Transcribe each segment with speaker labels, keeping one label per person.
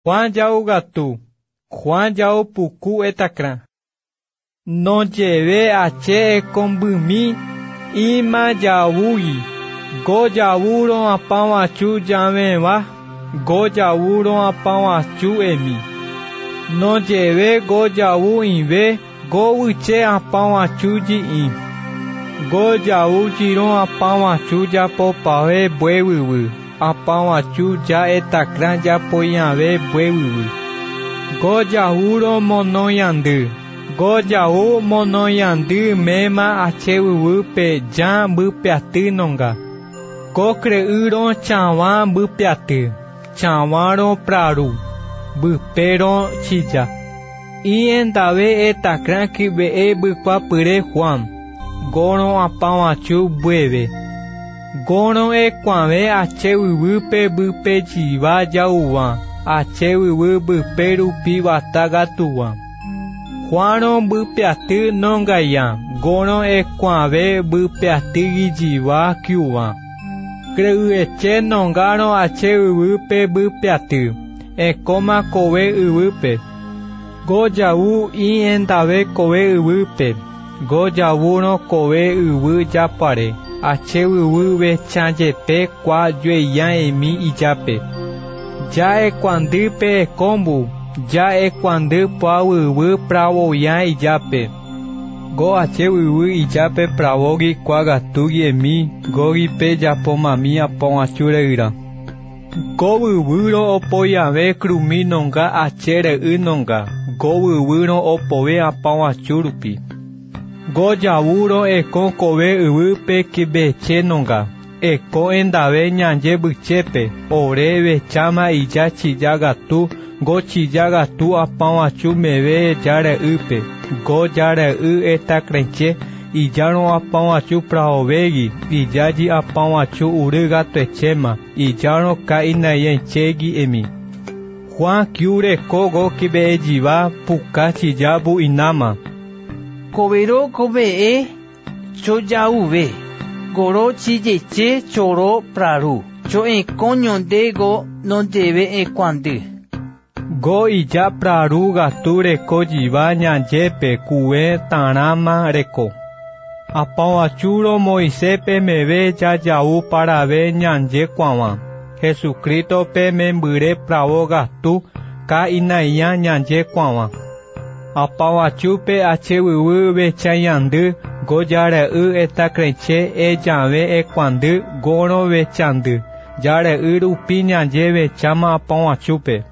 Speaker 1: Juan jau gatu, Juan jau puku etacran. No lleve ache combumi, ima jaui, go jauro a pão achu jameva, go jauro a pão achu emi. No lleve go jau inve, go uche a pão achu de in. Go jau giron a pão achu ja popave buewu. A pão achu ja etacran ja poiave buewu. Go jauro monoyandu. Go jau monoyandu mema achewuwu pe jan bupiatu nonga. Go creuron chawan bupiatu. Chawaron praru. Bupero chilla. Y en dave etacran que ve buquapure Juan. Goron a pão achu bueve. Goron e quave achewuwu pe bupe jiva jauwa. Achewuwu buperu pibata gatuwa. Juaron bupiatu nongaya. Goron e quave bupiatu jiva kiuwa. Creu eche nongaron achewuwu pe bupiatu. E coma kowe uwupe. Go jau y en dave kowe uwupe. Go jauno kowe uwu japare. Achewuwu ve chanjepe kwa yueyan emi ijape. Ya e quandu pe combu. Ya e quandu pauwu pravoyan ijape. Go achewuwu ijape pravogi kwa gatugi emi. Gogi pe japomami a pão achureira. Go wuwuro opoyave krumi nonga achere nonga. Go wuwuro opove a pão achurupi. Go jauro eko kowe uwu pe kibeche nonga. Eko endave nyanje buchepe. Ore bechama ija chilla gatu. Go chilla gatu a pão achu meve jare upe. Go jare etacrenche. Ijaron a pão achu praovegi. Ijaji a pão achu uruga tuechema. Ijaron ka inayenchegi emi. Juan kiure kogo kibe jiva puka chijabu inama.
Speaker 2: Kobero kobe cho jauve. Goro chijeche choro praru. Cho en coñonde go no debe en cuande.
Speaker 1: Go ija praru gatu reko jiva nyanjepe kue tanama reko. A pão achuro Moisés pe me ve ya jau para ver nyanje kwawa. Jesucristo pe me mbure pravo gatu ka inaya nyanje kwawa. A pão achu pe achewuwu ve chayandu go jare etacrenche e jave e quandu gono ve chandu. Jare rupi nyanje ve chama a pão achu pe.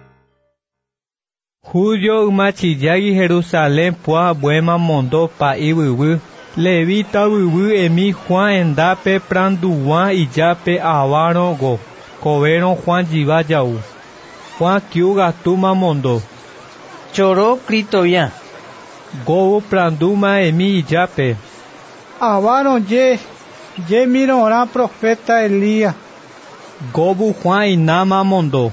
Speaker 1: Julio umachiyagi Jerusalén pua buema mondo pa iwuwu. Levita wuwu emi Juan endape pranduwan ijape avaro go. Coveron Juan jiva jau. Juan kiu gatuma mondo.
Speaker 2: Choro critoya.
Speaker 1: Go pranduma emi ijape.
Speaker 3: Avaron ye miron profeta Elías.
Speaker 1: Gobu Juan inama mondo.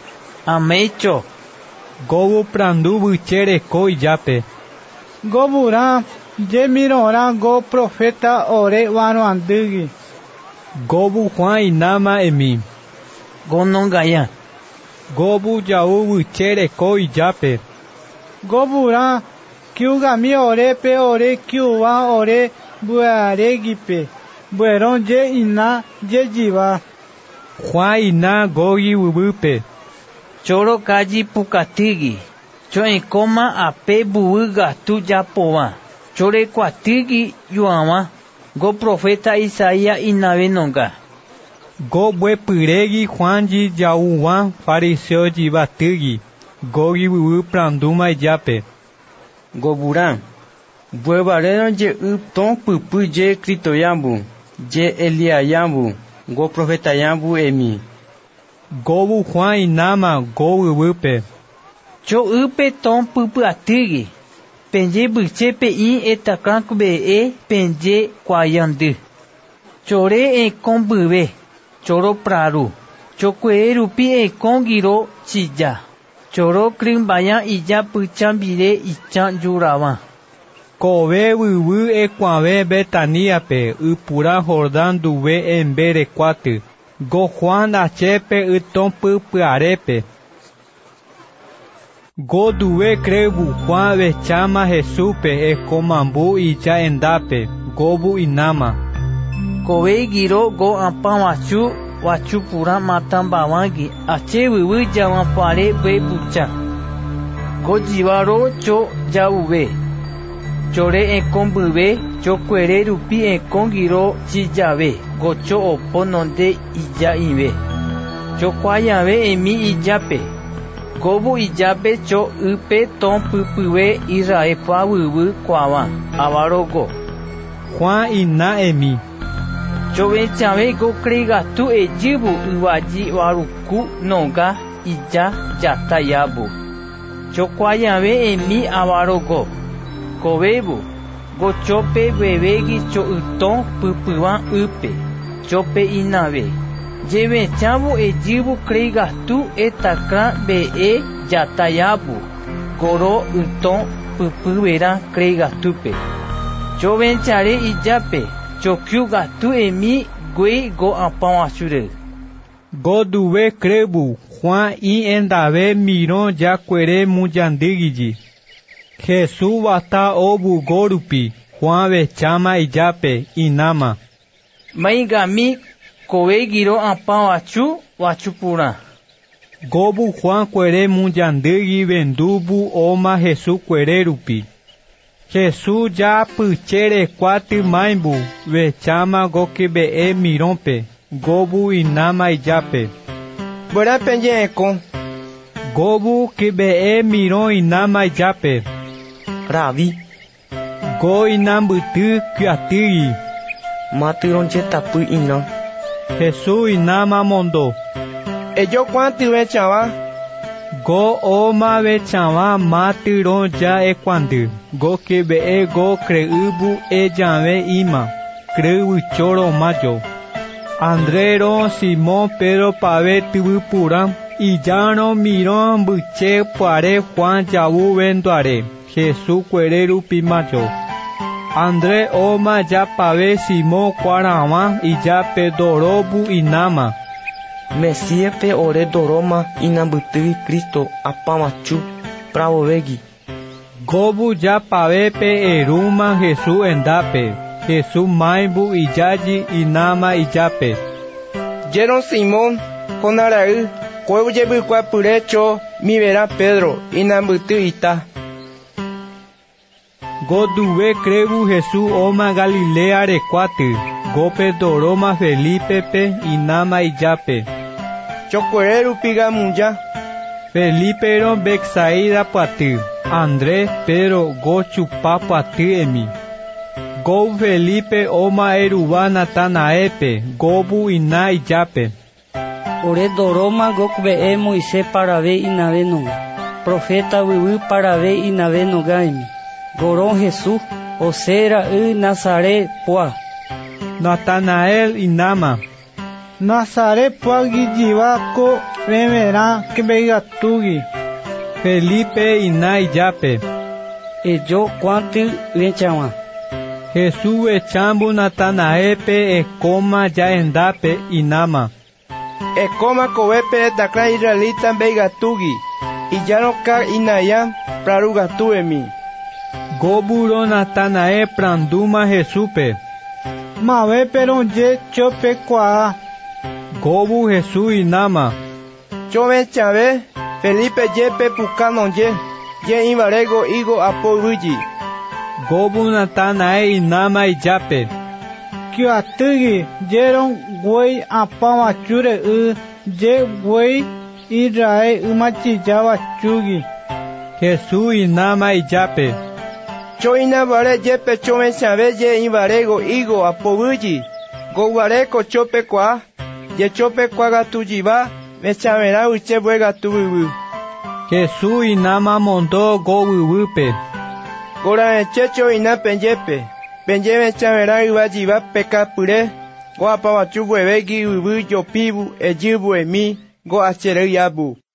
Speaker 2: Amecho.
Speaker 1: Gobu prandu buchere ko ijape.
Speaker 3: Goburan ye miron go profeta ore vano andugi.
Speaker 1: Gobu Juan inama emi.
Speaker 2: Gonongaya.
Speaker 1: Gobu jau buchere ko ijape.
Speaker 3: Goburan kiugami ore pe ore kiuwa ore buaregipe. Bueron ye ina ye jiva.
Speaker 1: Juan ina gogi wubupe.
Speaker 2: Choro kaji pukatigi. Cho en coma ape buwu gatu japowa. Chore kwatigi yuama. Go profeta Isaías inave nonga.
Speaker 1: Go bue puregi Juan ji jauwan fariseo jivatigi. Gogi wuwu pranduma ijape.
Speaker 4: Goburan. Bue barero je ton pupu je critoyambu. Je Eliayambu. Go profeta yambu emi.
Speaker 1: Gobu Juan inama go wuwupe.
Speaker 2: Cho upe ton pupu atigi. Penje buche pe in etacran kube penje kwayandu. Chore kombuve. Choro praru. Chokwe rupi kongiro chilla. Choro krimbaya ija puchambire ichan yurawa.
Speaker 1: Kobe wuwu kwave Betania pe upura Jordán duve embere kwatu. Go Juan achepe uton pupuarepe. Goduve crebu Juan vechama Jesupe escomambu y ya endape, gobu inama.
Speaker 2: Kobe giro go ampamachu wachupura matambawangi ache wiwi jawampare be bucha. Go jivaro cho jauve. Chore enkombuve cho kwere rupi enkongiro chijave go cho opononde ija ive. Cho kwayave emi ijape. Gobu ijape cho upe ton pupuve Israel pa wiwi kwawa avarogo.
Speaker 1: Juan ina emi.
Speaker 2: Cho venchave go krega tu ejibu uwaji waruku noga ija jata yabu. Cho kwayave emi avarogo. Kobebu go chope bebegi cho uton pupuwa upe. Chope inave. Lleve chavo ejibu krega tu etakra be jatayabu. Goro uton pupuvera krega tupe. Cho venchare ijape. Chokyuga tu emi gui go ampawashure.
Speaker 1: Goduve crebu Juan y endave miron ya cuere muyandigiji. Jesús bata obu gorupi Juan vechama ijape inama.
Speaker 2: Maigami kobe giro ampawachu wachupura.
Speaker 1: Gobu Juan cuere muyandigi vendubu oma Jesús cuere rupi. Jesús ya puchere cuati maimbu vechama goki be mironpe gobu inama ijape.
Speaker 4: Buena penyeco.
Speaker 1: Gobu ki be miron inama ijape.
Speaker 4: Ravi.
Speaker 1: Go inambutu kyatigi.
Speaker 4: Maturonche tapu ina.
Speaker 1: Jesús inama mondo.
Speaker 4: Ello cuanti vechava.
Speaker 1: Go oma vechava matiron ya equandu. Go que be go creubu llave ima. Creu choro mayo. Andrero Simón Pedro pave tubu puram. Y ya no miró buche pare Juan yabu venduare. Jesús cuereru pimayo. André oma ya pave Simón cuarama y ya pedorobu inama.
Speaker 4: Mesías pe ore doroma inambutu Cristo apamachu bravo vegi.
Speaker 1: Gobu ya pave pe eruma Jesús endape. Jesús maimbu y yaji inama y yape.
Speaker 4: Yeron Simón conaraú cuevo llevo cuapurecho mi verá Pedro inambutu ita.
Speaker 1: Goduve crebu Jesús oma Galilea recuate. Gope doroma Felipe pe inama y yape.
Speaker 4: Chocuereru pigamuya.
Speaker 1: Felipe ron Bexaida patu. Andrés Pedro go chupa patu emi. Go Felipe oma eruba Natanaepe. Gobu ina y yape.
Speaker 5: Ore doroma gokbe Moisés para ver inaveno. Profeta wiwi para ver inaveno gaimi. Goron Jesús, osera Nazaret poa.
Speaker 1: Natanael inama.
Speaker 3: Nazaret poa gijivako remera kebegatugi.
Speaker 1: Felipe ina y yape.
Speaker 5: Ello cuanti venchama.
Speaker 1: Jesús echambu Natanaepe escoma ya endape inama.
Speaker 4: Escoma cobepe takra israelita begatugi. Y ya no ca inaya prarugatuemi.
Speaker 1: Goburo Natanae pranduma Jesupe.
Speaker 3: Mabe peronje chope kwa.
Speaker 1: Gobu Jesús inama.
Speaker 4: Chove chave Felipe yepe pucano ye invarego igo aporuji.
Speaker 1: Gobu Natanae inama y yape.
Speaker 3: Kyatugi yeron güey apamachure ye güey Israel umachiyawa chugi.
Speaker 1: Jesús inama y yape.
Speaker 4: Choina vare yepe chove chave ye invarego igo aporuji. Go vareko chope kwa. Ye chope kwa gatujiva. Me chamera uche bue gatubu.
Speaker 1: Jesús inama mondo go bubupe.
Speaker 4: Gora echecho ina penyepe. Penye chamera iwajiva peka pure. Go apawachu buebegi ubu yopibu ejibu emi. Go achere yabu.